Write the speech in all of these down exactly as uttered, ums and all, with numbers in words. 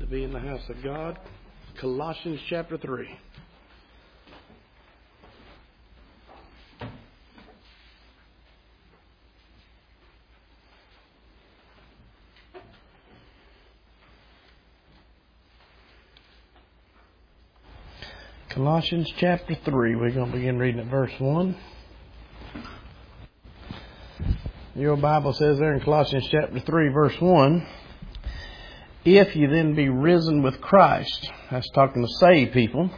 to be in the house of God. Colossians chapter three. Colossians chapter three. We're going to begin reading at verse one. Your Bible says there in Colossians chapter three, verse one, if you then be risen with Christ, that's talking to saved people.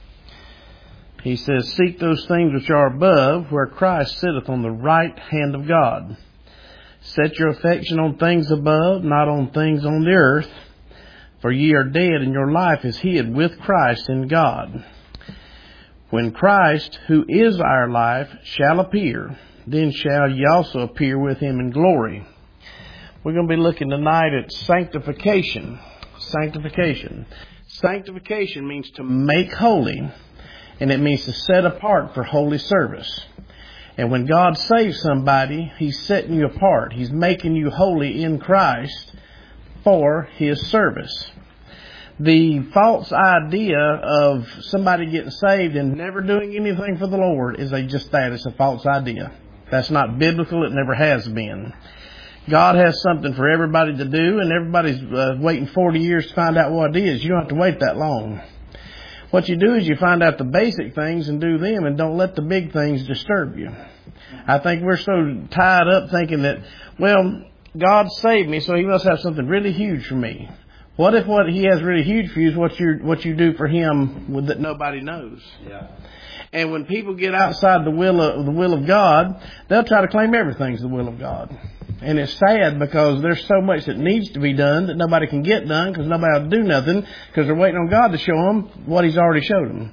He says, seek those things which are above, where Christ sitteth on the right hand of God. Set your affection on things above, not on things on the earth. For ye are dead, and your life is hid with Christ in God. When Christ, who is our life, shall appear, then shall ye also appear with him in glory. We're going to be looking tonight at sanctification. Sanctification. Sanctification means to make holy, and it means to set apart for holy service. And when God saves somebody, He's setting you apart. He's making you holy in Christ for His service. The false idea of somebody getting saved and never doing anything for the Lord is a just that. It's a false idea. That's not biblical. It never has been. God has something for everybody to do, and everybody's uh, waiting forty years to find out what it is. You don't have to wait that long. What you do is you find out the basic things and do them, and don't let the big things disturb you. I think we're so tied up thinking that, well, God saved me, so He must have something really huge for me. What if what He has really huge for you is what you what you do for Him with, that nobody knows? Yeah. And when people get outside the will of the will of God, they'll try to claim everything's the will of God. And it's sad because there's so much that needs to be done that nobody can get done because nobody will do nothing because they're waiting on God to show them what He's already showed them.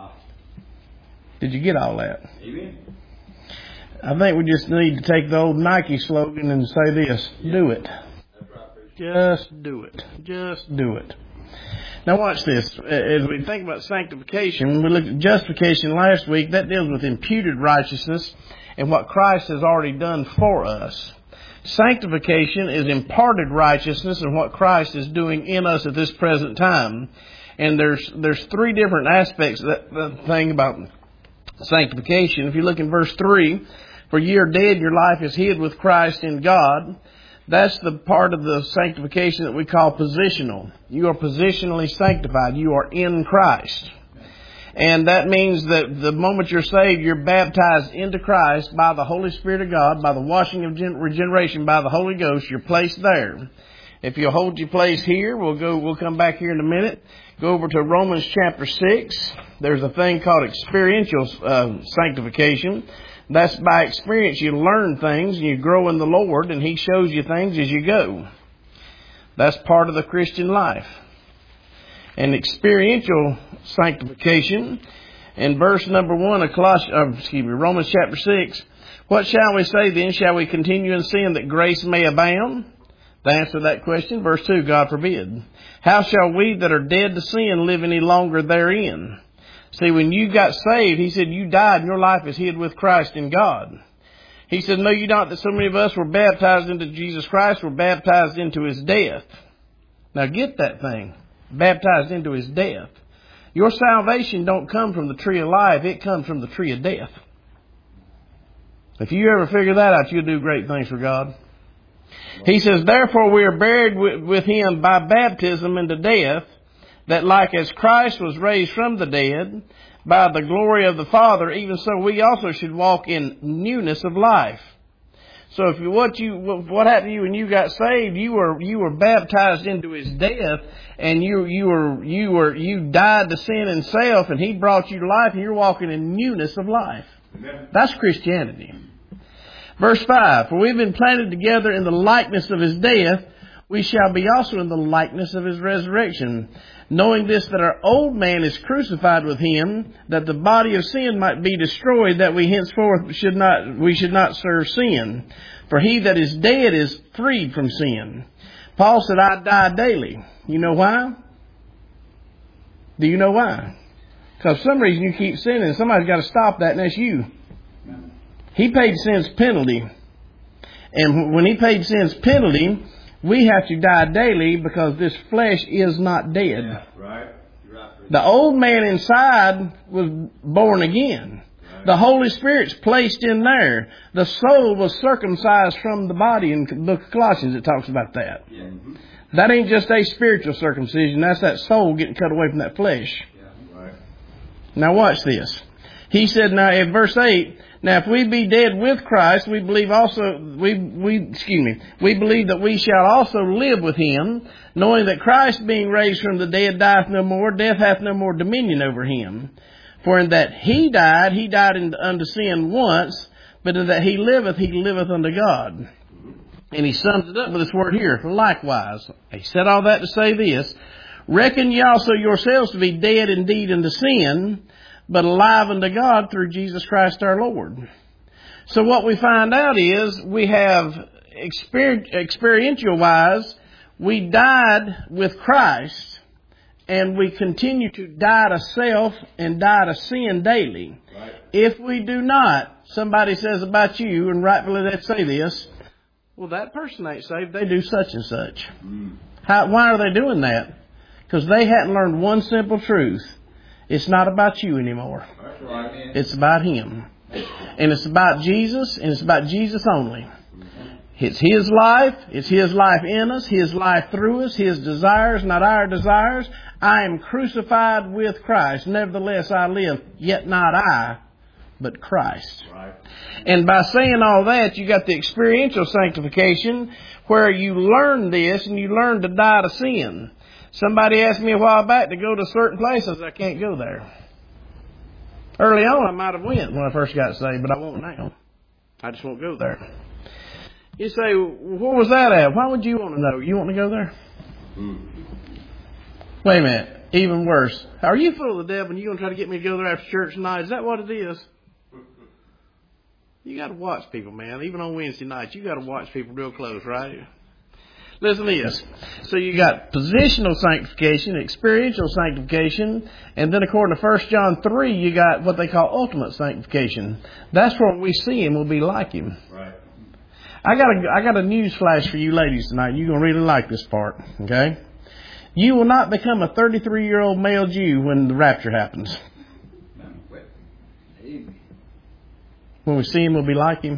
Did you get all that? Amen. I think we just need to take the old Nike slogan and say this: do it. Just do it. Just do it. Now watch this. As we think about sanctification, we looked at justification last week. That deals with imputed righteousness and what Christ has already done for us. Sanctification is imparted righteousness and what Christ is doing in us at this present time. And there's there's three different aspects of that, that thing about sanctification. If you look in verse three, for ye are dead, your life is hid with Christ in God. That's the part of the sanctification that we call positional. You are positionally sanctified. You are in Christ. And that means that the moment you're saved, you're baptized into Christ by the Holy Spirit of God, by the washing of regeneration by the Holy Ghost. You're placed there. If you'll hold your place here, we'll go. We'll come back here in a minute. Go over to Romans chapter six. There's a thing called experiential uh, sanctification. That's by experience. You learn things and you grow in the Lord, and He shows you things as you go. That's part of the Christian life. And experiential sanctification, in verse number one of Colossians, uh, excuse me, Romans chapter six, what shall we say then? Shall we continue in sin that grace may abound? The answer to that question, verse two, God forbid. How shall we that are dead to sin live any longer therein? See, when you got saved, He said you died and your life is hid with Christ in God. He said, no, you don't. That so many of us were baptized into Jesus Christ, were baptized into His death. Now get that thing. Baptized into His death. Your salvation don't come from the tree of life. It comes from the tree of death. If you ever figure that out, you'll do great things for God. He says, therefore we are buried with Him by baptism into death, that like as Christ was raised from the dead by the glory of the Father, even so we also should walk in newness of life. So if you, what you what happened to you when you got saved, you were you were baptized into His death, and you you were you were you died to sin and self, and He brought you to life, and you're walking in newness of life. Amen. That's Christianity. Verse five, for we've been planted together in the likeness of His death, we shall be also in the likeness of His resurrection. Knowing this, that our old man is crucified with Him, that the body of sin might be destroyed, that we henceforth should not we should not serve sin. For he that is dead is freed from sin. Paul said, I die daily. You know why? Do you know why? Because for some reason you keep sinning, and somebody's got to stop that, and that's you. He paid sin's penalty. And when He paid sin's penalty, We have to die daily because this flesh is not dead. Yeah, right. You're right. The old man inside was born again. Right. The Holy Spirit's placed in there. The soul was circumcised from the body. In the book of Colossians, it talks about that. Yeah. Mm-hmm. That ain't just a spiritual circumcision. That's that soul getting cut away from that flesh. Yeah, right. Now watch this. He said, now in verse eight, now if we be dead with Christ, we believe also, we, we, excuse me, we believe that we shall also live with him, knowing that Christ being raised from the dead dieth no more, death hath no more dominion over him. For in that he died, he died unto sin once, but in that he liveth, he liveth unto God. And he sums it up with this word here, likewise. He said all that to say this, reckon ye also yourselves to be dead indeed unto sin, but alive unto God through Jesus Christ our Lord. So what we find out is we have exper- experiential wise, we died with Christ, and we continue to die to self and die to sin daily. Right. If we do not, somebody says about you, and rightfully they say this, well, that person ain't saved. They do such and such. Mm. How, why are they doing that? Because they hadn't learned one simple truth. It's not about you anymore. That's right. It's about him. And it's about Jesus, and it's about Jesus only. It's his life. It's his life in us. His life through us. His desires, not our desires. I am crucified with Christ. Nevertheless, I live. Yet not I, but Christ. Right. And by saying all that, you got the experiential sanctification where you learn this and you learn to die to sin. Somebody asked me a while back to go to certain places. I can't go there. Early on, I might have went when I first got saved, but I won't now. I just won't go there. You say, where was that at? Why would you want to know? You want to go there? Mm. Wait a minute. Even worse. Are you full of the devil and you going to try to get me to go there after church tonight? Is that what it is? You got to watch people, man. Even on Wednesday nights, you got to watch people real close, right? Listen to this. So you got positional sanctification, experiential sanctification, and then according to First John three, you got what they call ultimate sanctification. That's where we see him, we'll be like him. Right. I got a, I got a news flash for you ladies tonight. You're going to really like this part, okay? You will not become a thirty-three-year-old male Jew when the rapture happens. When we see him, we'll be like him.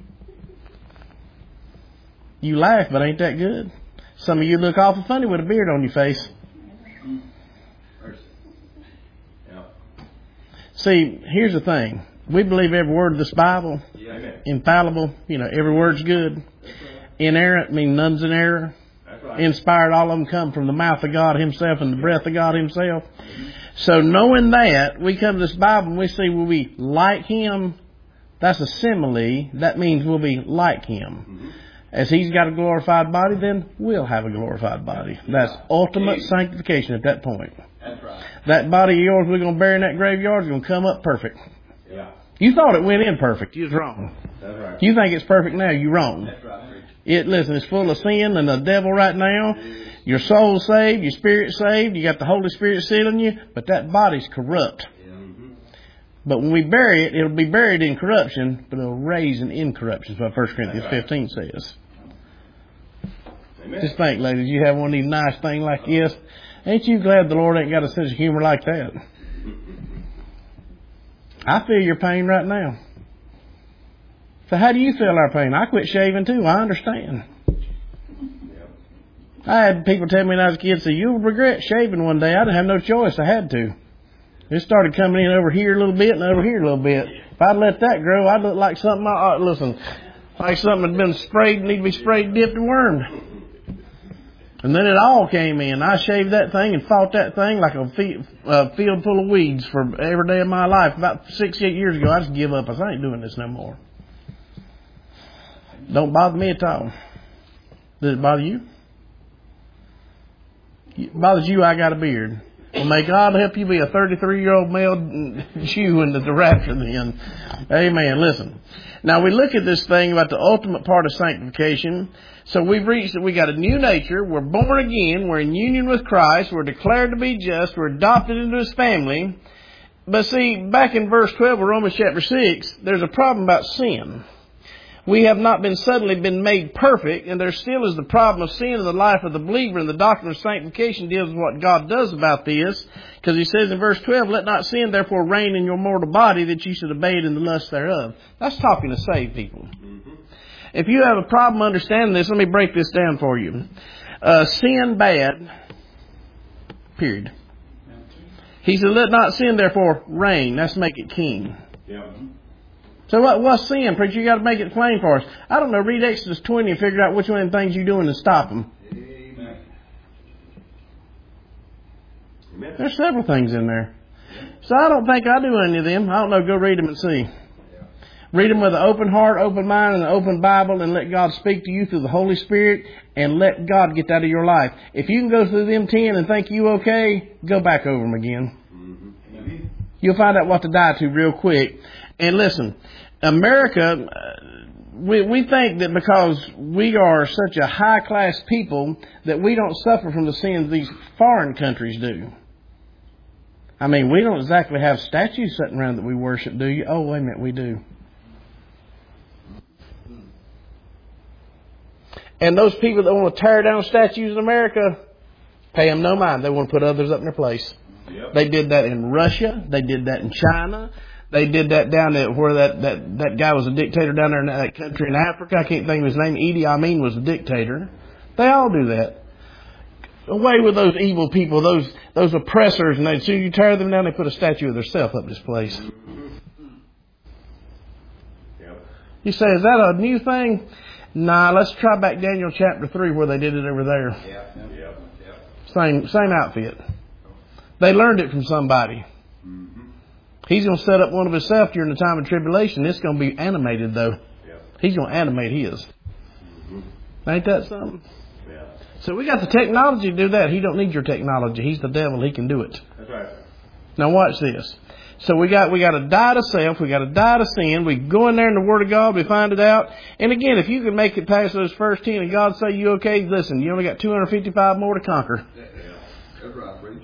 You laugh, but ain't that good? Some of you look awful funny with a beard on your face. Yeah. See, here's the thing. We believe every word of this Bible. Yeah. Infallible. You know, every word's good. Right. Inerrant, mean none's in error. That's right. Inspired, all of them come from the mouth of God himself and the breath of God himself. Mm-hmm. So knowing that, we come to this Bible and we see will we like him. That's a simile. That means we'll be like him. Mm-hmm. As he's got a glorified body, then we'll have a glorified body. That's ultimate sanctification at that point. That's right. That body of yours we're going to bury in that graveyard is going to come up perfect. Yeah. You thought it went in perfect. You was wrong. That's right. You think it's perfect now. You're wrong. That's right. It, listen, it's full of sin and the devil right now. Your soul's saved. Your spirit's saved. You got the Holy Spirit sealing you. But that body's corrupt. But when we bury it, it'll be buried in corruption, but it'll raise in incorruption. That's what First Corinthians fifteen says. Amen. Just think, ladies, you have one of these nice things like this. Ain't you glad the Lord ain't got a sense of humor like that? I feel your pain right now. So how do you feel our pain? I quit shaving too. I understand. I had people tell me when I was a kid, say, you'll regret shaving one day. I didn't have no choice. I had to. It started coming in over here a little bit and over here a little bit. If I'd let that grow, I'd look like something, I, uh, listen, like something had been sprayed, need to be sprayed, dipped, and wormed. And then it all came in. I shaved that thing and fought that thing like a field, uh, field full of weeds for every day of my life. About six, eight years ago, I just give up. I said, I ain't doing this no more. Don't bother me at all. Does it bother you? It bothers you, I got a beard. Well, may God help you be a thirty-three-year-old male Jew into the rapture then. Amen. Listen. Now we look at this thing about the ultimate part of sanctification. So we've reached that we got a new nature. We're born again. We're in union with Christ. We're declared to be just. We're adopted into his family. But see, back in verse twelve of Romans chapter six, there's a problem about sin. We have not been suddenly been made perfect, and there still is the problem of sin in the life of the believer, and the doctrine of sanctification deals with what God does about this, because he says in verse twelve, let not sin therefore reign in your mortal body, that you should obey it in the lust thereof. That's talking to saved people. Mm-hmm. If you have a problem understanding this, let me break this down for you. Uh, sin bad, period. He said, let not sin therefore reign. Let's make it king. Yeah. So what, what's sin, preacher? You got to make it plain for us. I don't know. Read Exodus twenty and figure out which one of the things you're doing to stop them. Amen. Amen. There's several things in there. So I don't think I do any of them. I don't know. Go read them and see. Read them with an open heart, open mind, and an open Bible, and let God speak to you through the Holy Spirit, and let God get out of your life. If you can go through them ten and think you okay, go back over them again. Mm-hmm. You'll find out what to die to real quick. And listen, America, we, we think that because we are such a high-class people that we don't suffer from the sins these foreign countries do. I mean, we don't exactly have statues sitting around that we worship, do you? Oh, wait a minute, we do. And those people that want to tear down statues in America, pay them no mind. They want to put others up in their place. Yep. They did that in Russia. They did that in China. They did that down at where that, that, that guy was a dictator down there in that country in Africa. I can't think of his name. Idi Amin was a dictator. They all do that. Away with those evil people, those those oppressors. And they, as soon as you tear them down, they put a statue of themselves up this place. Yep. You say, is that a new thing? Nah, let's try back Daniel chapter three where they did it over there. Yep. Yep. Yep. Same same outfit. They learned it from somebody. Mm-hmm. He's going to set up one of himself during the time of tribulation. It's going to be animated, though. Yep. He's going to animate his. Mm-hmm. Ain't that something? Yeah. So we got the technology to do that. He don't need your technology. He's the devil. He can do it. That's right. Now watch this. So we got we got to die to self. We got to die to sin. We go in there in the Word of God. We find it out. And again, if you can make it past those first ten and God say you okay, listen, you only got two hundred fifty-five more to conquer. Yeah. That's right, preach.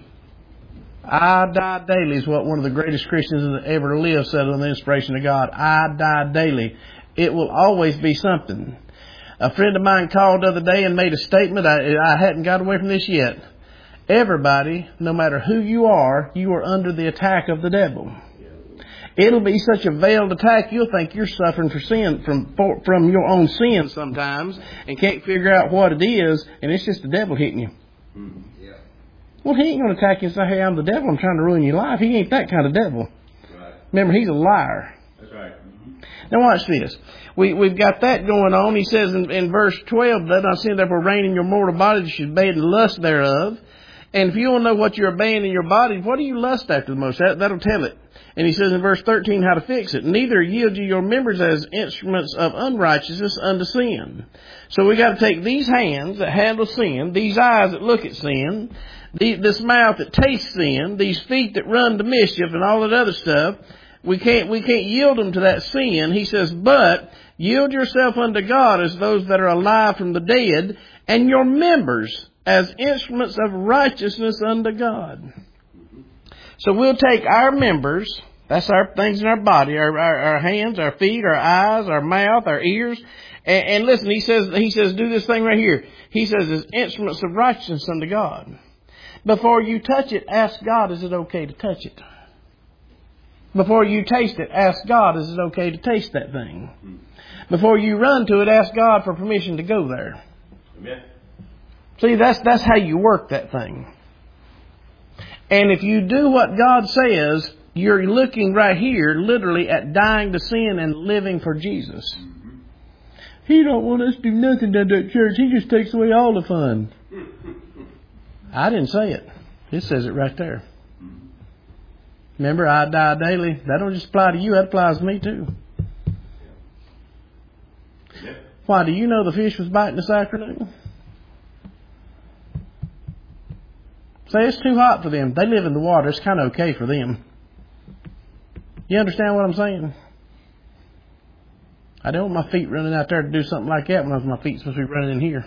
I die daily is what one of the greatest Christians that ever lived said on the inspiration of God. I die daily. It will always be something. A friend of mine called the other day and made a statement. I, I hadn't got away from this yet. Everybody, no matter who you are, you are under the attack of the devil. It'll be such a veiled attack, you'll think you're suffering for sin from for, from your own sin sometimes and can't figure out what it is, and it's just the devil hitting you. Mm-hmm. Yeah. Well, he ain't going to attack you and say, hey, I'm the devil, I'm trying to ruin your life. He ain't that kind of devil. Right. Remember, he's a liar. That's right. Mm-hmm. Now watch this. We, we've got that going on. He says in, in verse twelve, let not sin therefore reign in your mortal body, you should obey the lust thereof. And if you want to know what you're obeying in your body, what do you lust after the most? That, that'll tell it. And he says in verse thirteen how to fix it. Neither yield you your members as instruments of unrighteousness unto sin. So we got to take these hands that handle sin, these eyes that look at sin, the, this mouth that tastes sin, these feet that run to mischief and all that other stuff. We can't, we can't yield them to that sin. He says, but yield yourself unto God as those that are alive from the dead, and your members as instruments of righteousness unto God. So we'll take our members, that's our things in our body, our, our, our hands, our feet, our eyes, our mouth, our ears, and, and listen, he says, he says, do this thing right here. He says, as instruments of righteousness unto God. Before you touch it, ask God, is it okay to touch it? Before you taste it, ask God, is it okay to taste that thing? Before you run to it, ask God for permission to go there. Amen. See, that's that's how you work that thing. And if you do what God says, you're looking right here literally at dying to sin and living for Jesus. Mm-hmm. He don't want us to do nothing down at church. He just takes away all the fun. I didn't say it. It says it right there. Remember, I die daily. That don't just apply to you. That applies to me too. Yeah. Why, do you know the fish was biting this afternoon? Say it's too hot for them. They live in the water. It's kind of okay for them. You understand what I'm saying? I don't want my feet running out there to do something like that when my feet's supposed to be running in here.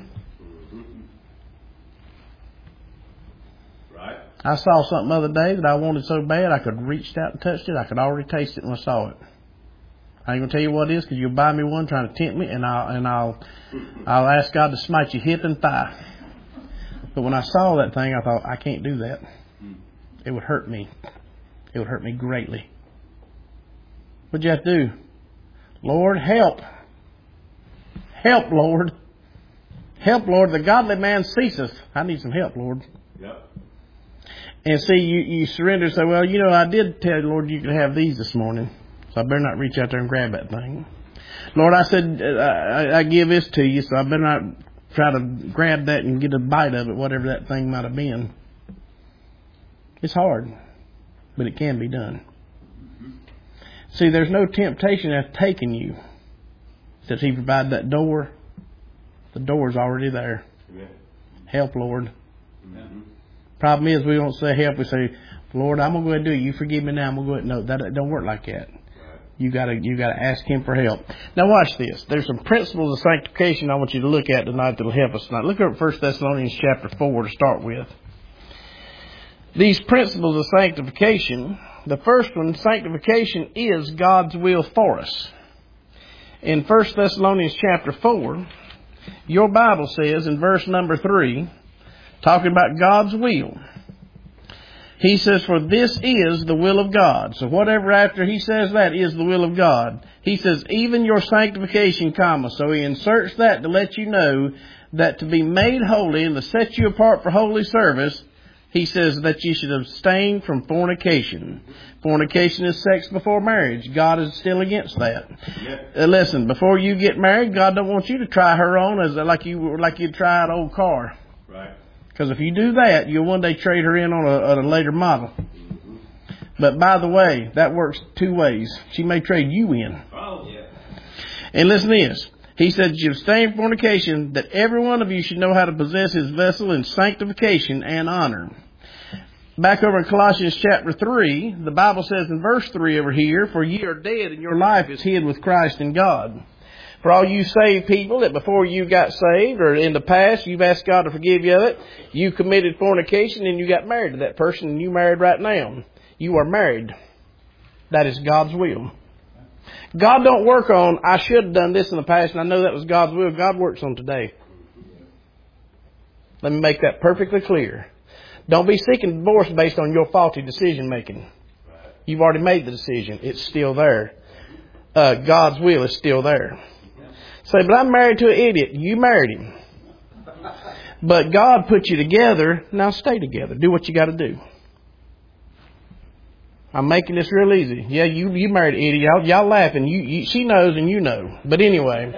Right. I saw something the other day that I wanted so bad I could reach out and touch it. I could already taste it when I saw it. I ain't gonna tell you what it is because you'll buy me one trying to tempt me, and I'll and I'll I'll ask God to smite your hip and thigh. But when I saw that thing, I thought, I can't do that. It would hurt me. It would hurt me greatly. What'd you have to do? Lord, help. Help, Lord. Help, Lord. The godly man ceaseth. I need some help, Lord. Yep. And see, you, you surrender and say, well, you know, I did tell you, Lord, you could have these this morning. So I better not reach out there and grab that thing. Lord, I said, I, I give this to you, so I better not try to grab that and get a bite of it, whatever that thing might have been. It's hard, but it can be done. See, there's no temptation that's taken you. Since He provided that door, the door's already there. Amen. Help, Lord. Amen. Problem is, we don't say help. We say, Lord, I'm going to go ahead and do it. You forgive me now. I'm going to go ahead. No, that it don't work like that. You got to you got to ask Him for help. Now watch this. There's some principles of sanctification I want you to look at tonight that'll help us tonight. Look at First Thessalonians chapter four to start with. These principles of sanctification, the first one, sanctification is God's will for us. In First Thessalonians chapter four, your Bible says in verse number three, talking about God's will, He says, for this is the will of God. So whatever after He says that is the will of God. He says, even your sanctification, comma. So He inserts that to let you know that to be made holy and to set you apart for holy service, He says that you should abstain from fornication. Fornication is sex before marriage. God is still against that. Yeah. Uh, listen, before you get married, God don't want you to try her on as like you like you'd try an old car. Right. Because if you do that, you'll one day trade her in on a, on a later model. Mm-hmm. But by the way, that works two ways. She may trade you in. Oh, yeah. And listen to this. He said, you abstain from fornication, that every one of you should know how to possess his vessel in sanctification and honor. Back over in Colossians chapter three, the Bible says in verse three over here, for ye are dead and your life is hid with Christ in God. For all you saved people that before you got saved or in the past, you've asked God to forgive you of it. You committed fornication and you got married to that person and you married right now. You are married. That is God's will. God don't work on, I should have done this in the past and I know that was God's will. God works on today. Let me make that perfectly clear. Don't be seeking divorce based on your faulty decision making. You've already made the decision. It's still there. Uh, God's will is still there. Say, but I'm married to an idiot. You married him. But God put you together. Now stay together. Do what you got to do. I'm making this real easy. Yeah, you you married an idiot. Y'all, y'all laughing. You, you, she knows and you know. But anyway.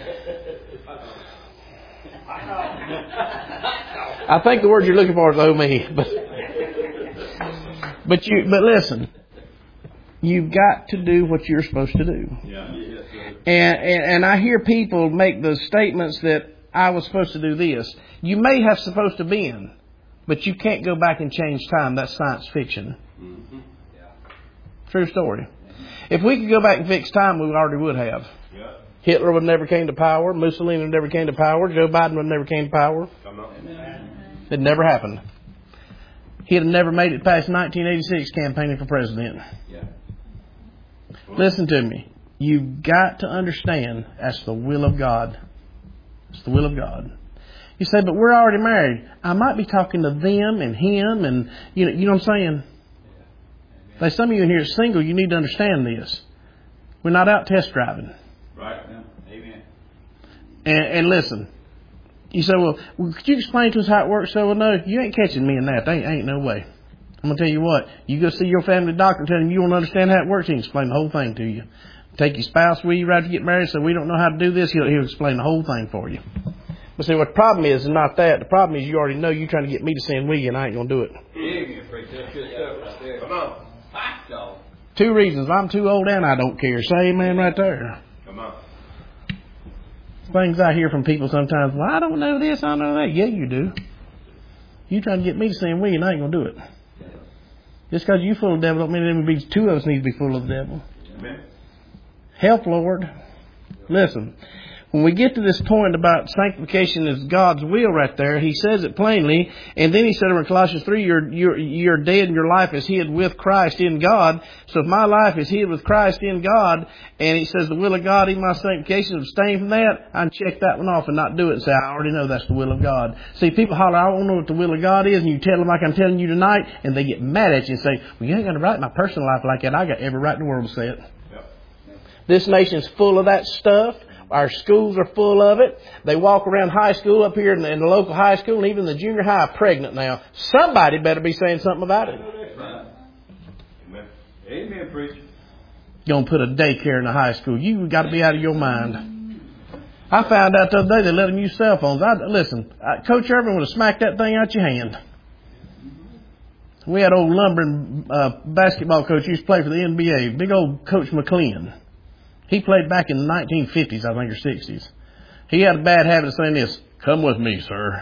I think the word you're looking for is oh me. But, but, you, but listen. You've got to do what you're supposed to do. Yeah. And, and and I hear people make those statements that I was supposed to do this. You may have supposed to be in, but you can't go back and change time. That's science fiction. Mm-hmm. Yeah. True story. If we could go back and fix time, we already would have. Yeah. Hitler would never came to power. Mussolini would never came to power. Joe Biden would never came to power. Come on. It never happened. He'd have never made it past nineteen eighty-six campaigning for president. Yeah. Listen to me. You've got to understand that's the will of God. It's the will of God. You say, but we're already married. I might be talking to them and him and, you know, you know what I'm saying? Like some of you in here are single, you need to understand this. We're not out test driving. Right. Yeah. Amen. And, and listen, you say, well, could you explain to us how it works? So, well, no, you ain't catching me in that. There ain't, ain't no way. I'm going to tell you what. You go see your family doctor and tell him you don't understand how it works. He can explain the whole thing to you. Take your spouse with you right to get married, so we don't know how to do this. He'll, he'll explain the whole thing for you. But see, what the problem is is not that. The problem is you already know you're trying to get me to sin with you, and I ain't going to do it. Come on. Two reasons. I'm too old and I don't care. Say amen right there. Come on. Things I hear from people sometimes. Well, I don't know this, I don't know that. Yeah, you do. You trying to get me to sin with you, and I ain't going to do it. Just because you full of the devil don't mean there be two of us need to be full of the devil. Amen. Help, Lord. Listen, When we get to this point about sanctification is God's will right there, he says it plainly. And then he said in Colossians three, you're, you're, you're dead and your life is hid with Christ in God. So if my life is hid with Christ in God, and he says the will of God in my sanctification, abstain from that, I can check that one off and not do it and say, I already know that's the will of God. See, people holler, I don't know what the will of God is, and you tell them like I'm telling you tonight, and they get mad at you and say, well, you ain't got to write my personal life like that. I got every right in the world to say it. Yep. This nation's full of that stuff. Our schools are full of it. They walk around high school up here in the, in the local high school, and even the junior high are pregnant now. Somebody better be saying something about it. Amen. Amen, preacher. Going to put a daycare in the high school. You got to be out of your mind. I found out the other day they let them use cell phones. I, listen, I, Coach Irvin would have smacked that thing out your hand. We had old lumbering uh, basketball coach who used to play for the N B A, big old Coach McLean. He played back in the nineteen fifties, I think, or sixties. He had a bad habit of saying this, come with me, sir.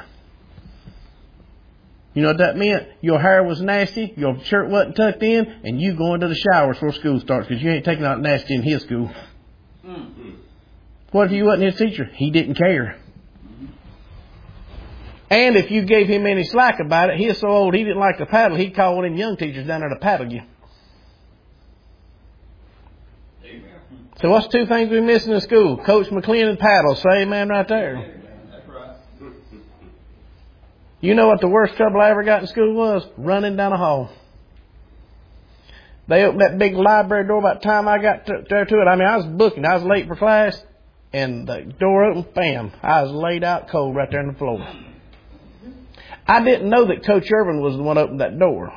You know what that meant? Your hair was nasty, your shirt wasn't tucked in, and you going to the shower before school starts because you ain't taking out nasty in his school. Mm-hmm. What if you wasn't his teacher? He didn't care. Mm-hmm. And if you gave him any slack about it, he was so old he didn't like to paddle, he'd call one of them young teachers down there to paddle you. So what's two things we missing in school? Coach McLean and paddle. Say amen right there. That's right. You know what the worst trouble I ever got in school was? Running down a hall. They opened that big library door by the time I got to, there to it. I mean, I was booking. I was late for class. And the door opened, bam. I was laid out cold right there on the floor. I didn't know that Coach Irvin was the one who opened that door.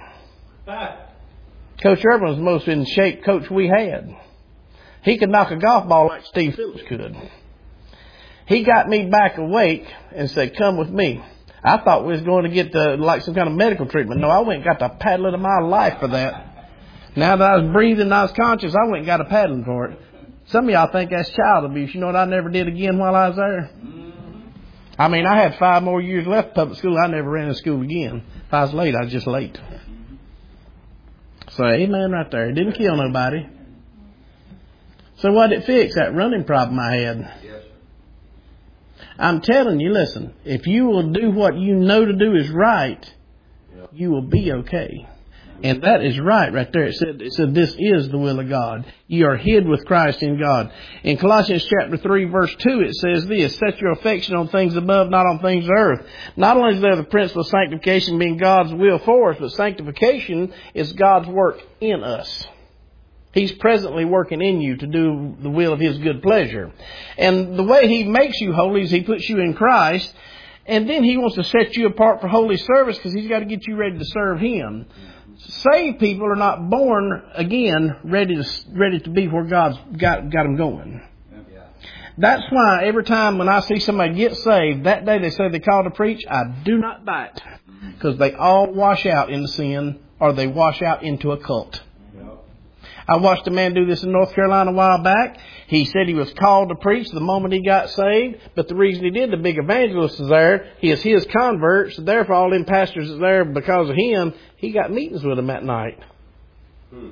Coach Irvin was the most in shape coach we had. He could knock a golf ball like Steve Phillips could. He got me back awake and said, come with me. I thought we was going to get the, like some kind of medical treatment. No, I went and got the paddling of my life for that. Now that I was breathing and I was conscious, I went and got a paddling for it. Some of y'all think that's child abuse. You know what I never did again while I was there? I mean, I had five more years left of public school. I never ran to school again. If I was late, I was just late. So, amen right there. It didn't kill nobody. So what did it fix? That running problem I had. Yes. I'm telling you, listen, if you will do what you know to do is right, yep, you will be okay. And that is right right there. It said, it said this is the will of God. You are hid with Christ in God. In Colossians chapter three, verse two, it says this, set your affection on things above, not on things of earth. Not only is there the principle of sanctification being God's will for us, but sanctification is God's work in us. He's presently working in you to do the will of His good pleasure. And the way He makes you holy is He puts you in Christ. And then He wants to set you apart for holy service because He's got to get you ready to serve Him. Saved people are not born again ready to ready to be where God's got, got them going. That's why every time when I see somebody get saved, that day they say they call to preach, I do not bite. Because they all wash out into sin or they wash out into a cult. I watched a man do this in North Carolina a while back. He said he was called to preach the moment he got saved. But the reason he did, the big evangelist is there. He is his convert. So therefore, all them pastors is there because of him. He got meetings with them that night. Hmm.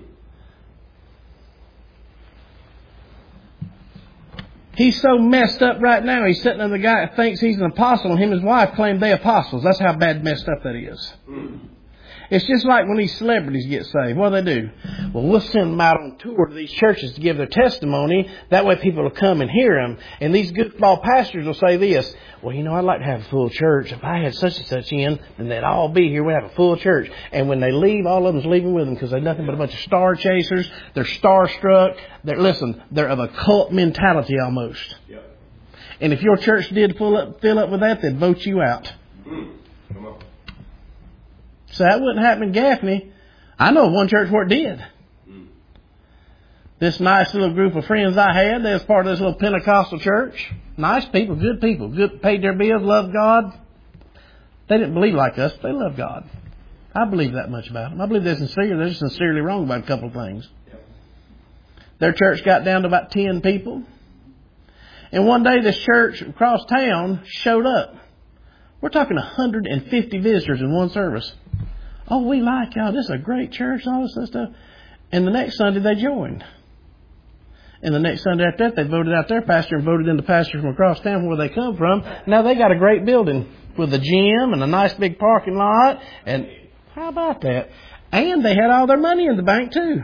He's so messed up right now. He's sitting under the guy that thinks he's an apostle, and him and his wife claim they apostles. That's how bad messed up that is. Hmm. It's just like when these celebrities get saved. What do they do? Well, we'll send them out on tour to these churches to give their testimony. That way people will come and hear them. And these goofball pastors will say this. Well, you know, I'd like to have a full church. If I had such and such in, then they'd all be here. We'd have a full church. And when they leave, all of them's leaving with them because they're nothing but a bunch of star chasers. They're starstruck. They're, listen, they're of a cult mentality almost. Yep. And if your church did fill up, fill up with that, they'd vote you out. Mm. Come on. So that wouldn't happen in Gaffney. I know of one church where it did. Mm. This nice little group of friends I had, they was part of this little Pentecostal church. Nice people, good people, good, paid their bills, loved God. They didn't believe like us, but they loved God. I believe that much about them. I believe they're sincere. They're just sincerely wrong about a couple of things. Yep. Their church got down to about ten people. And one day this church across town showed up. We're talking one hundred fifty visitors in one service. Oh, we like y'all. This is a great church and all this other stuff. And the next Sunday they joined. And the next Sunday after that, they voted out their pastor and voted in the pastor from across town where they come from. Now they got a great building with a gym and a nice big parking lot. And how about that? And they had all their money in the bank too.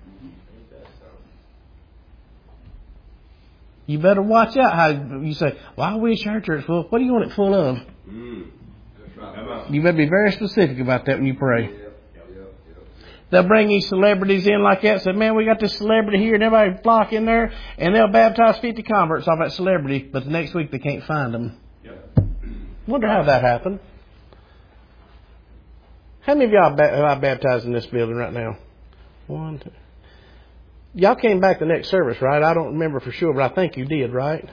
You better watch out how you say, well, I wish our church full. What do you want it full of? Mm. That's right. You better be very specific about that when you pray. Yep, yep, yep. They'll bring these celebrities in like that. Say, man, we got this celebrity here, and everybody flock in there, and they'll baptize fifty converts off that celebrity, but the next week they can't find them. Yep. Wonder how that happened. How many of y'all have I baptized in this building right now? One, two. Y'all came back the next service, right? I don't remember for sure, but I think you did, right?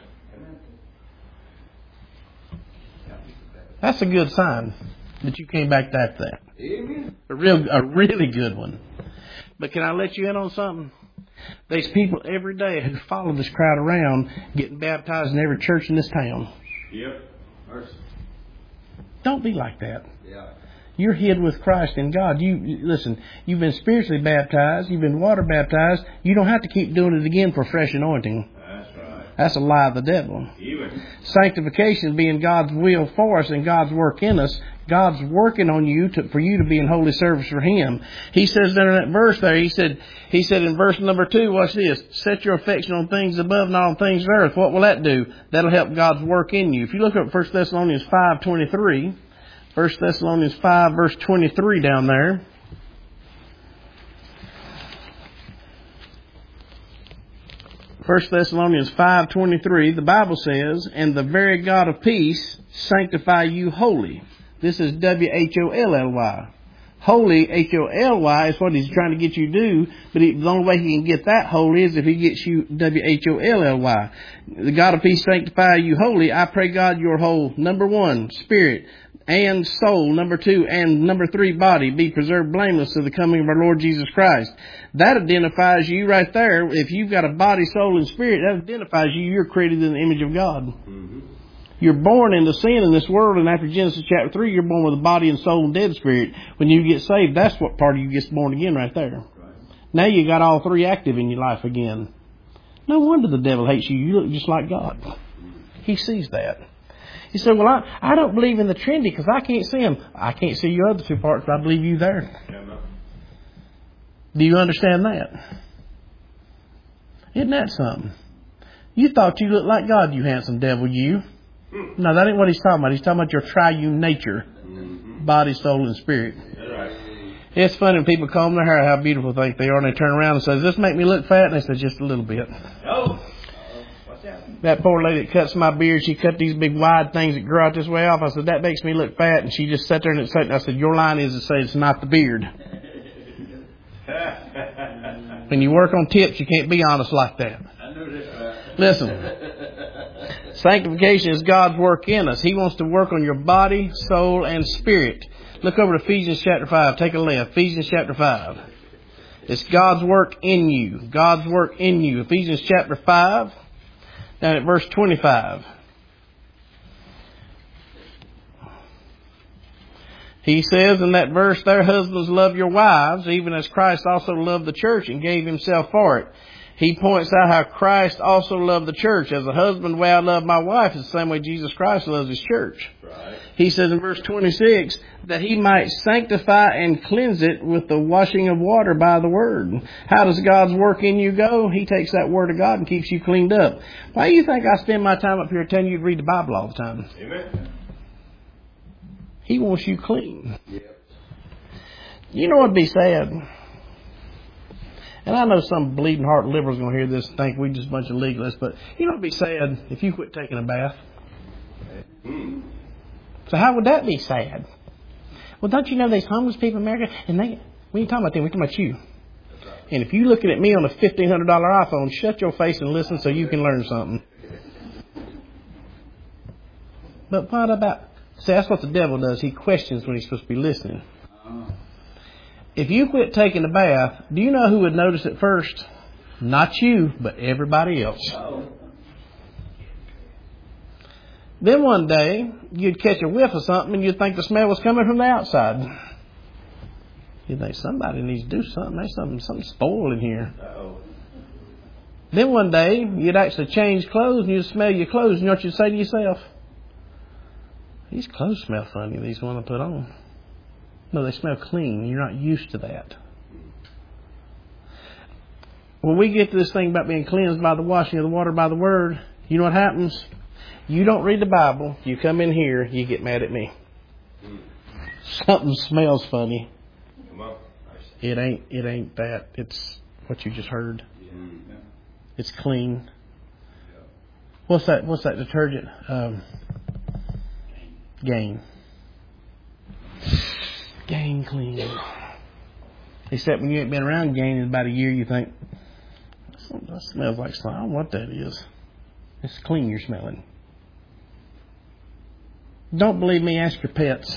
That's a good sign that you came back that that. Amen. A real, a really good one. But can I let you in on something? There's people every day who follow this crowd around getting baptized in every church in this town. Yep. Mercy. Don't be like that. Yeah. You're hid with Christ in God. You listen, you've been spiritually baptized. You've been water baptized. You don't have to keep doing it again for fresh anointing. That's right. That's a lie of the devil. Even. Sanctification being God's will for us and God's work in us. God's working on you to, for you to be in holy service for Him. He says there in that verse there, he said, he said in verse number two, watch this, set your affection on things above, not on things of earth. What will that do? That'll help God's work in you. If you look at First Thessalonians five twenty-three, First Thessalonians five verse twenty-three down there. First Thessalonians five twenty-three, the Bible says, and the very God of peace sanctify you wholly. This is W H O L L Y. Holy, H O L Y, is what He's trying to get you to do, but he, the only way He can get that holy is if He gets you W H O L L Y. The God of peace sanctify you wholly. I pray God your whole, number one, spirit and soul, number two, and number three, body, be preserved blameless to the coming of our Lord Jesus Christ. That identifies you right there. If you've got a body, soul, and spirit, that identifies you. You're created in the image of God. Mm-hmm. You're born into sin in this world, and after Genesis chapter three, you're born with a body and soul and dead spirit. When you get saved, that's what part of you gets born again right there. Right. Now you got all three active in your life again. No wonder the devil hates you. You look just like God. He sees that. He said, well, I, I don't believe in the Trinity because I can't see Him. I can't see your other two parts, but I believe you there. Yeah, no. Do you understand that? Isn't that something? You thought you looked like God, you handsome devil, you. No, that ain't what He's talking about. He's talking about your triune nature. Mm-hmm. Body, soul, and spirit. That's right. It's funny when people comb their hair, how beautiful they think they are, and they turn around and say, does this make me look fat? And they say, just a little bit. Oh. What's that? That poor lady that cuts my beard, she cut these big wide things that grow out this way off. I said, that makes me look fat. And she just sat there and said, I said, your line is to say it's not the beard. When you work on tips, you can't be honest like that. I know that. Listen. Sanctification is God's work in us. He wants to work on your body, soul, and spirit. Look over to Ephesians chapter five. Take a left. Ephesians chapter five. It's God's work in you. God's work in you. Ephesians chapter five, down at verse twenty-five. He says in that verse there, husbands, love your wives, even as Christ also loved the church and gave Himself for it. He points out how Christ also loved the church. As a husband, the way I love my wife is the same way Jesus Christ loves His church. Right. He says in verse twenty-six that He might sanctify and cleanse it with the washing of water by the Word. How does God's work in you go? He takes that Word of God and keeps you cleaned up. Why do you think I spend my time up here telling you to read the Bible all the time? Amen. He wants you clean. Yep. You know what'd be sad? And I know some bleeding heart liberals going to hear this and think we just a bunch of legalists, but you know what'd be sad if you quit taking a bath? Mm. So how would that be sad? Well, don't you know there's homeless people in America? And they, we ain't talking about them, we're talking about you. Right. And if you're looking at me on a fifteen hundred dollars iPhone, shut your face and listen so you can learn something. But what about... See, that's what the devil does. He questions when he's supposed to be listening. Uh-huh. If you quit taking a bath, do you know who would notice it first? Not you, but everybody else. Oh. Then one day, you'd catch a whiff of something and you'd think the smell was coming from the outside. You'd think somebody needs to do something. There's something, something spoiled in here. Uh-oh. Then one day, you'd actually change clothes and you'd smell your clothes. You know what you'd say to yourself? These clothes smell funny, these ones I put on. No, they smell clean. You're not used to that. When we get to this thing about being cleansed by the washing of the water by the Word, you know what happens? You don't read the Bible. You come in here, you get mad at me. Something smells funny. Come on. It ain't. It ain't that. It's what you just heard. Yeah. It's clean. What's that? What's that detergent? Um, Gain. Gain clean. Except when you ain't been around Gain in about a year, you think that smells like slime. I don't know what that is. It's clean you're smelling. Don't believe me? Ask your pets.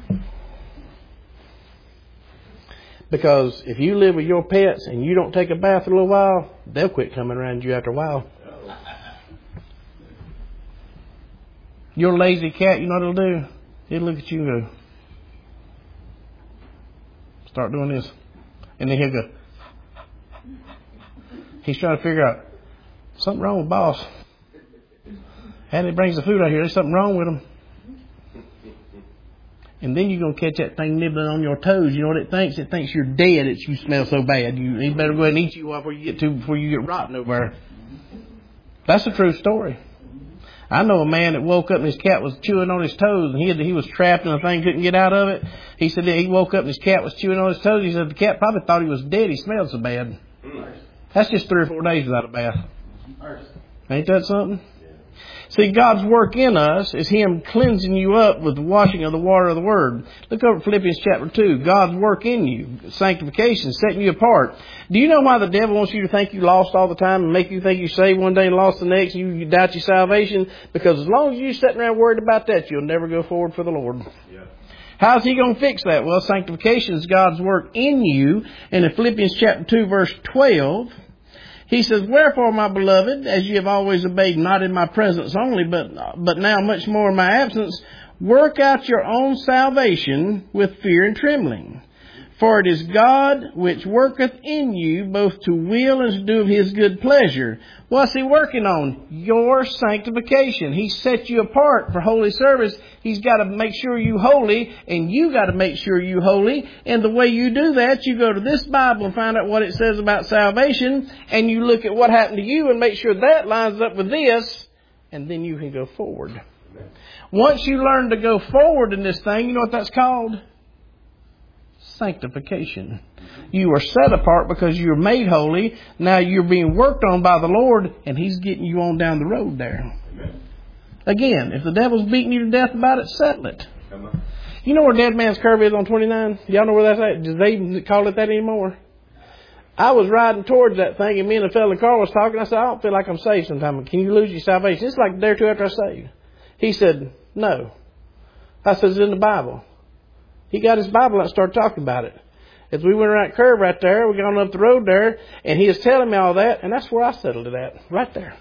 Because if you live with your pets and you don't take a bath for a little while, they'll quit coming around you after a while. Your lazy cat, you know what it'll do? It'll look at you and go, start doing this. And then he'll go, he's trying to figure out, something wrong with boss. And he brings the food out here, there's something wrong with him. And then you're going to catch that thing nibbling on your toes. You know what it thinks? It thinks you're dead. It's you smell so bad. You, you better go ahead and eat you before you get to before you get rotten over there. That's a true story. I know a man that woke up and his cat was chewing on his toes, and he had, he was trapped and the thing couldn't get out of it. He said that he woke up and his cat was chewing on his toes. He said the cat probably thought he was dead. He smelled so bad. That's just three or four days without a bath. Ain't that something? See, God's work in us is Him cleansing you up with the washing of the water of the Word. Look over at Philippians chapter two. God's work in you, sanctification, setting you apart. Do you know why the devil wants you to think you lost all the time and make you think you saved one day and lost the next and you, you doubt your salvation? Because as long as you're sitting around worried about that, you'll never go forward for the Lord. Yeah. How's He going to fix that? Well, sanctification is God's work in you. And in Philippians chapter two, verse twelve, He says, wherefore, my beloved, as ye have always obeyed, not in my presence only, but but now much more in my absence, work out your own salvation with fear and trembling. For it is God which worketh in you both to will and to do of His good pleasure. What's He working on? Your sanctification. He set you apart for holy service. He's got to make sure you holy, and you got to make sure you holy. And the way you do that, you go to this Bible and find out what it says about salvation, and you look at what happened to you and make sure that lines up with this, and then you can go forward. Once you learn to go forward in this thing, you know what that's called? Sanctification. You are set apart because you're made holy. Now you're being worked on by the Lord, and He's getting you on down the road there. Amen. Again, if the devil's beating you to death about it, settle it. You know where Dead Man's Curve is on twenty-nine? Y'all know where that's at? Do they even call it that anymore? I was riding towards that thing, and me and the fellow in the car was talking. I said, I don't feel like I'm saved sometimes. Can you lose your salvation? It's like a day or two after I saved. He said, no. I said, it's in the Bible. He got his Bible out and started talking about it. As we went around that curve right there, we got on up the road there, and he was telling me all that, and that's where I settled it at, right there.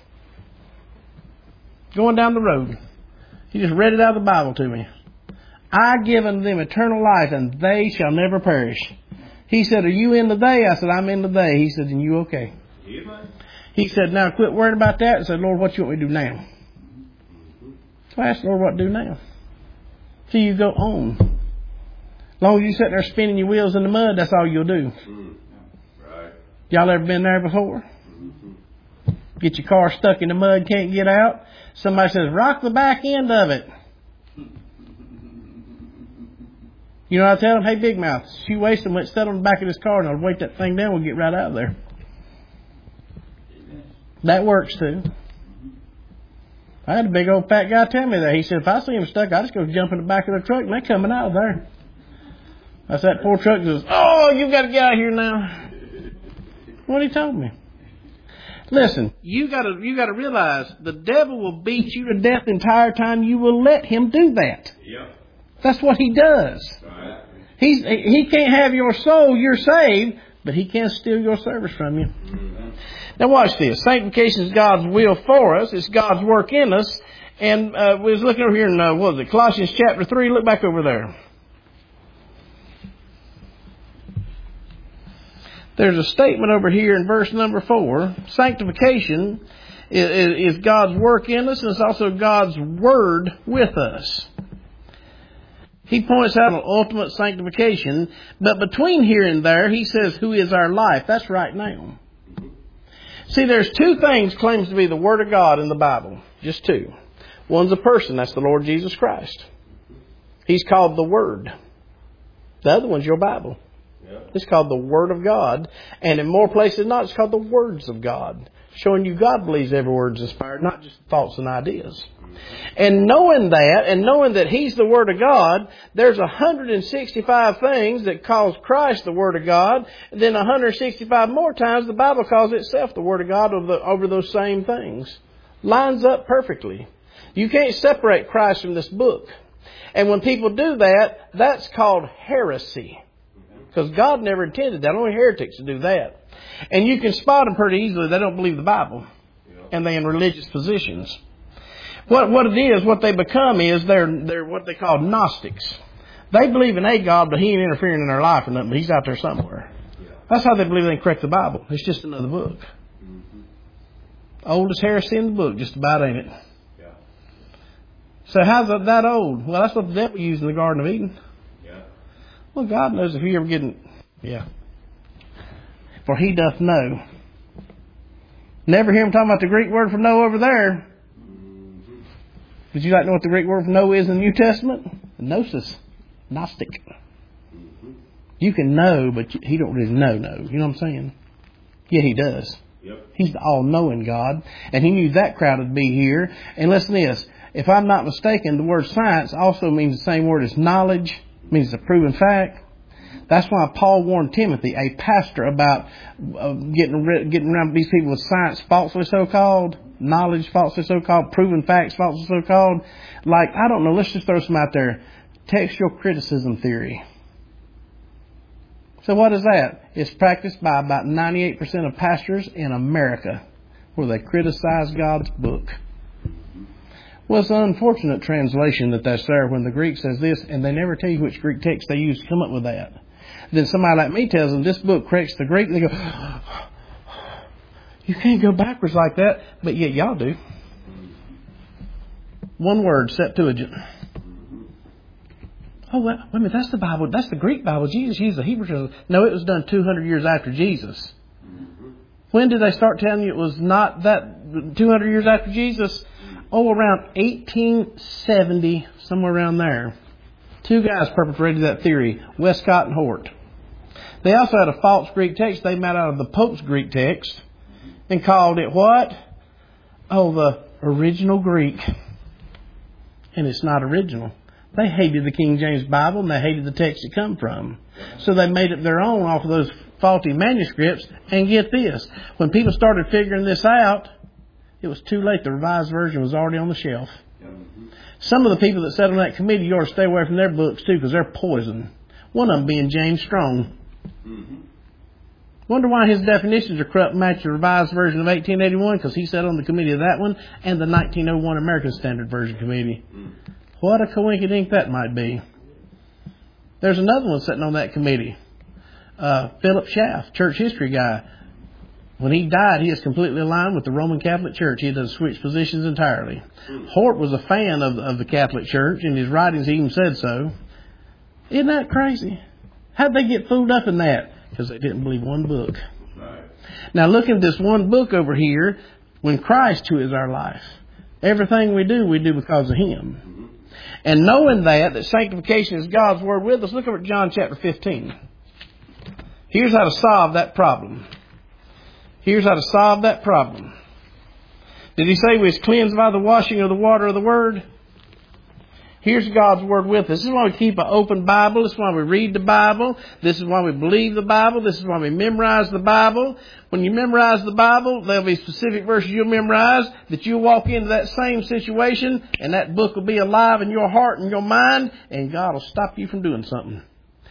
Going down the road. He just read it out of the Bible to me. I give unto them eternal life, and they shall never perish. He said, are you in the day? I said, I'm in the day. He said, and you okay? He said, now quit worrying about that. I said, Lord, what you want me to do now? So I asked the Lord what to do now. So you go on. As long as you sit there spinning your wheels in the mud, that's all you'll do. Mm. Right. Y'all ever been there before? Mm-hmm. Get your car stuck in the mud, can't get out. Somebody says, rock the back end of it. You know what I tell them? Hey, Big Mouth, shoe waste and let's sit on the back of this car and I'll weight that thing down. We'll get right out of there. That works too. I had a big old fat guy tell me that. He said, if I see him stuck, I just go jump in the back of the truck and they're coming out of there. That's that poor truck says, oh, you've got to get out of here now. What he told me. Listen, you got to you got to realize the devil will beat you to death the entire time you will let him do that. Yeah. That's what he does. Right. He's he can't have your soul. You're saved, but he can steal your service from you. Mm-hmm. Now watch this. Sanctification is God's will for us. It's God's work in us. And uh, we was looking over here in uh, what was it? Colossians chapter three. Look back over there. There's a statement over here in verse number four. Sanctification is, is God's work in us, and it's also God's Word with us. He points out an ultimate sanctification, but between here and there, he says, who is our life? That's right now. See, there's two things claims to be the Word of God in the Bible. Just two. One's a person. That's the Lord Jesus Christ. He's called the Word. The other one's your Bible. Yep. It's called the Word of God. And in more places than not, it's called the Words of God. Showing you God believes every word is inspired, not just thoughts and ideas. And knowing that, and knowing that He's the Word of God, there's one hundred sixty-five things that calls Christ the Word of God. And then one hundred sixty-five more times the Bible calls itself the Word of God over, over those same things. Lines up perfectly. You can't separate Christ from this book. And when people do that, that's called heresy. Because God never intended that. Only heretics to do that. And you can spot them pretty easily. They don't believe the Bible. And they're in religious positions. What what it is, what they become is they're they're what they call Gnostics. They believe in a God, but He ain't interfering in their life or nothing. But He's out there somewhere. That's how they believe they can correct the Bible. It's just another book. Oldest heresy in the book, just about, ain't it? Yeah. So how's that, that old? Well, that's what the devil used in the Garden of Eden. Yeah. Well, God knows if you ever get in, yeah. For He doth know. Never hear Him talking about the Greek word for know over there. Mm-hmm. Would you like to know what the Greek word for know is in the New Testament? Gnosis. Gnostic. Mm-hmm. You can know, but He don't really know, know. You know what I'm saying? Yeah, He does. Yep. He's the all-knowing God. And He knew that crowd would be here. And listen to this. If I'm not mistaken, the word science also means the same word as knowledge. It means a proven fact. That's why Paul warned Timothy, a pastor, about uh, getting rid, getting around these people with science falsely so-called, knowledge falsely so-called, proven facts falsely so-called. Like, I don't know, let's just throw some out there. Textual criticism theory. So what is that? It's practiced by about ninety-eight percent of pastors in America, where they criticize God's book. Well, it's an unfortunate translation that that's there when the Greek says this, and they never tell you which Greek text they use to come up with that. Then somebody like me tells them this book corrects the Greek, and they go, you can't go backwards like that, but yet y'all do. One word, Septuagint. Oh, well, wait a minute, that's the Bible, that's the Greek Bible. Jesus used the Hebrew translation. No, it was done two hundred years after Jesus. When did they start telling you it was not that two hundred years after Jesus? Oh, around eighteen seventy, somewhere around there. Two guys perpetrated that theory, Westcott and Hort. They also had a false Greek text they made out of the Pope's Greek text and called it what? Oh, the original Greek. And it's not original. They hated the King James Bible and they hated the text it come from. So they made it their own off of those faulty manuscripts. And get this, when people started figuring this out, it was too late. The Revised Version was already on the shelf. Some of the people that sat on that committee, you ought to stay away from their books too, because they're poison. One of them being James Strong. Mm-hmm. Wonder why his definitions are corrupt and match the Revised Version of eighteen eighty-one, because he sat on the committee of that one and the nineteen oh one American Standard Version Committee. Mm. What a coinkydink that might be. There's another one sitting on that committee. Uh, Philip Schaff, church history guy. When he died, he is completely aligned with the Roman Catholic Church. He does switch positions entirely. Hort was a fan of, of the Catholic Church. In his writings, he even said so. Isn't that crazy? How'd they get fooled up in that? Because they didn't believe one book. Right. Now look at this one book over here. When Christ, who is our life. Everything we do, we do because of Him. Mm-hmm. And knowing that, that sanctification is God's Word with us, look over at John chapter fifteen. Here's how to solve that problem. Here's how to solve that problem. Did He say we was cleansed by the washing of the water of the Word? Here's God's Word with us. This is why we keep an open Bible. This is why we read the Bible. This is why we believe the Bible. This is why we memorize the Bible. When you memorize the Bible, there'll be specific verses you'll memorize that you'll walk into that same situation and that book will be alive in your heart and your mind and God will stop you from doing something.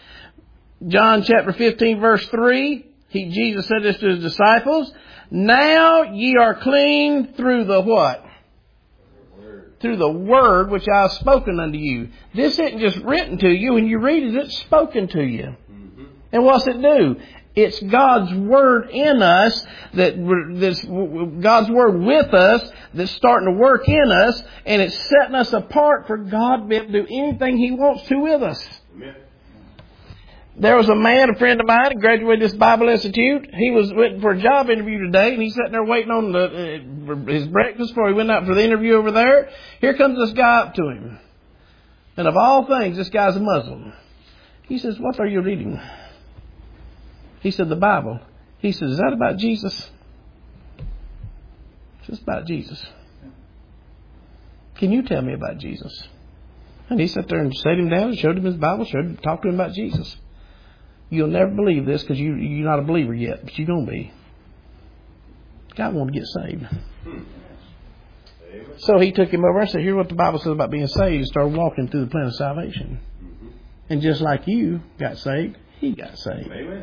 John chapter fifteen verse three. He, Jesus said this to His disciples. Now ye are clean through the what? Word. Through the word which I have spoken unto you. This isn't just written to you. When you read it, it's spoken to you. Mm-hmm. And what's it do? It's God's Word in us, that this God's Word with us, that's starting to work in us, and it's setting us apart for God to be able to do anything He wants to with us. Amen. There was a man, a friend of mine, who graduated this Bible Institute. He was waiting for a job interview today, and he's sitting there waiting on the, uh, his breakfast before he went out for the interview over there. Here comes this guy up to him. And of all things, this guy's a Muslim. He says, "What are you reading?" He said, "The Bible." He says, "Is that about Jesus?" It's just about Jesus. "Can you tell me about Jesus?" And he sat there and sat him down and showed him his Bible, showed him, talked to him about Jesus. You'll never believe this because you, you're not a believer yet, but you're going to be. God wanted to get saved. So he took him over and said, "Here's what the Bible says about being saved." And started walking through the plan of salvation. And just like you got saved, he got saved. Amen.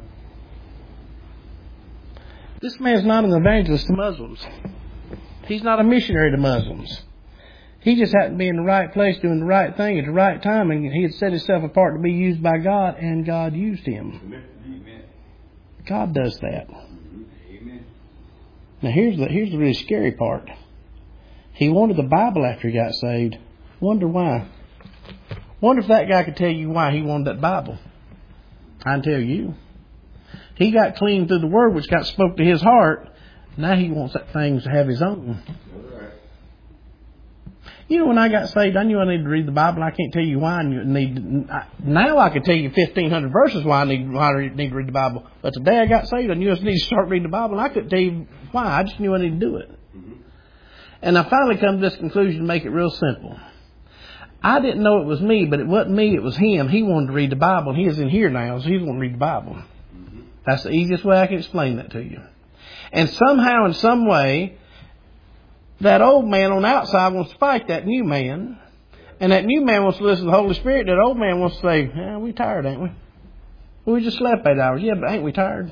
This man's not an evangelist to Muslims. He's not a missionary to Muslims. He just happened to be in the right place doing the right thing at the right time, and he had set himself apart to be used by God, and God used him. Amen. God does that. Amen. Now here's the here's the really scary part. He wanted the Bible after he got saved. Wonder why. Wonder if that guy could tell you why he wanted that Bible. I can tell you. He got clean through the Word, which got spoke to his heart. Now he wants that thing to have his own. You know, when I got saved, I knew I needed to read the Bible. I can't tell you why I need. Now I can tell you fifteen hundred verses why I need, why I need to read the Bible. But the day I got saved, I knew I needed to start reading the Bible. And I couldn't tell you why. I just knew I needed to do it. Mm-hmm. And I finally come to this conclusion to make it real simple. I didn't know it was me, but it wasn't me. It was him. He wanted to read the Bible. He is in here now, so he's wanting to read the Bible. Mm-hmm. That's the easiest way I can explain that to you. And somehow, in some way, that old man on the outside wants to fight that new man. And that new man wants to listen to the Holy Spirit. That old man wants to say, "Yeah, we tired, ain't we? Well, we just slept eight hours. Yeah, but ain't we tired?"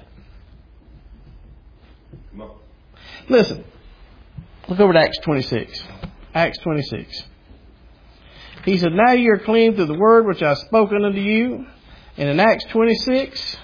No. Listen. Look over to Acts twenty-six. Acts twenty-six. He said, "Now you are clean through the word which I have spoken unto you." And in Acts twenty-six...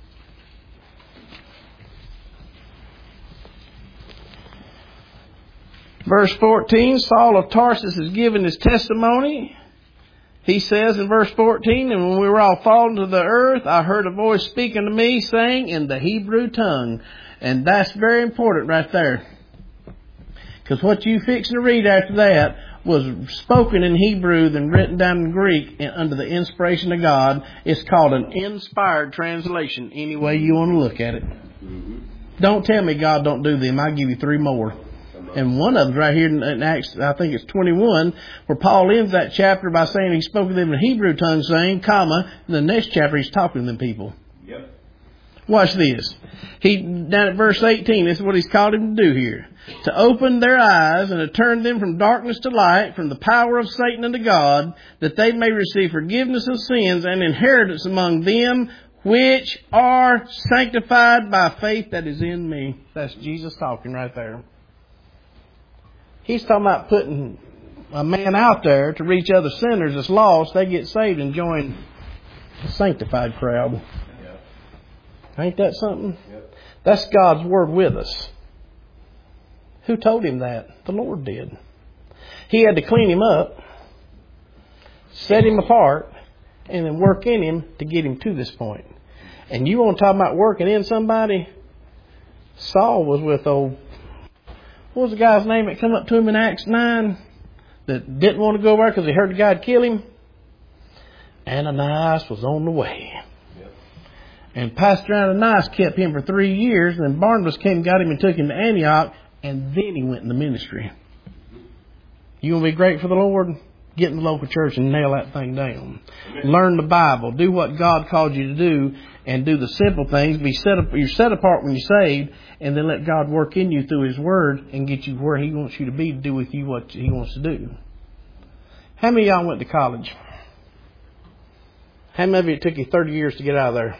verse fourteen, Saul of Tarsus has given his testimony. He says in verse fourteen, "And when we were all fallen to the earth, I heard a voice speaking to me, saying in the Hebrew tongue." And that's very important right there. Because what you fixing to read after that was spoken in Hebrew, then written down in Greek and under the inspiration of God. It's called an inspired translation, any way you want to look at it. Mm-hmm. Don't tell me God don't do them. I'll give you three more. And one of them right here in Acts, I think it's twenty-one, where Paul ends that chapter by saying he spoke to them in Hebrew tongue, saying, comma, in the next chapter he's talking to them people. Yep. Watch this. He, down at verse eighteen, this is what he's called him to do here. To open their eyes and to turn them from darkness to light, from the power of Satan unto God, that they may receive forgiveness of sins and inheritance among them which are sanctified by faith that is in me. That's Jesus talking right there. He's talking about putting a man out there to reach other sinners that's lost. They get saved and join the sanctified crowd. Yep. Ain't that something? Yep. That's God's Word with us. Who told him that? The Lord did. He had to clean him up, set him apart, and then work in him to get him to this point. And you want to talk about working in somebody? Saul was with old... What was the guy's name that come up to him in Acts nine that didn't want to go over because he heard the guy kill him? Ananias was on the way. Yep. And Pastor Ananias kept him for three years. And then Barnabas came, got him and took him to Antioch. And then he went into ministry. You want to be great for the Lord? Get in the local church and nail that thing down. Amen. Learn the Bible. Do what God called you to do. And do the simple things. Be set up, you're set apart when you're saved. And then let God work in you through His Word and get you where He wants you to be to do with you what He wants to do. How many of y'all went to college? How many of you it took you thirty years to get out of there?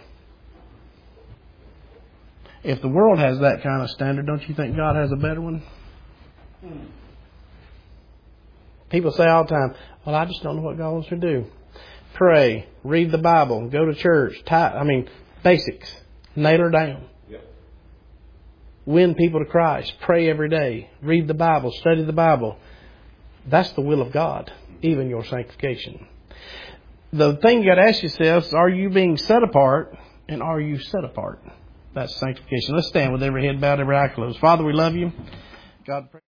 If the world has that kind of standard, don't you think God has a better one? Hmm. People say all the time, well, I just don't know what God wants to do. Pray, read the Bible, go to church. Tithe, I mean, basics. Nail her down. Yep. Win people to Christ. Pray every day. Read the Bible. Study the Bible. That's the will of God, even your sanctification. The thing you got to ask yourself is, are you being set apart, and are you set apart? That's sanctification. Let's stand with every head bowed, every eye closed. Father, we love you. God.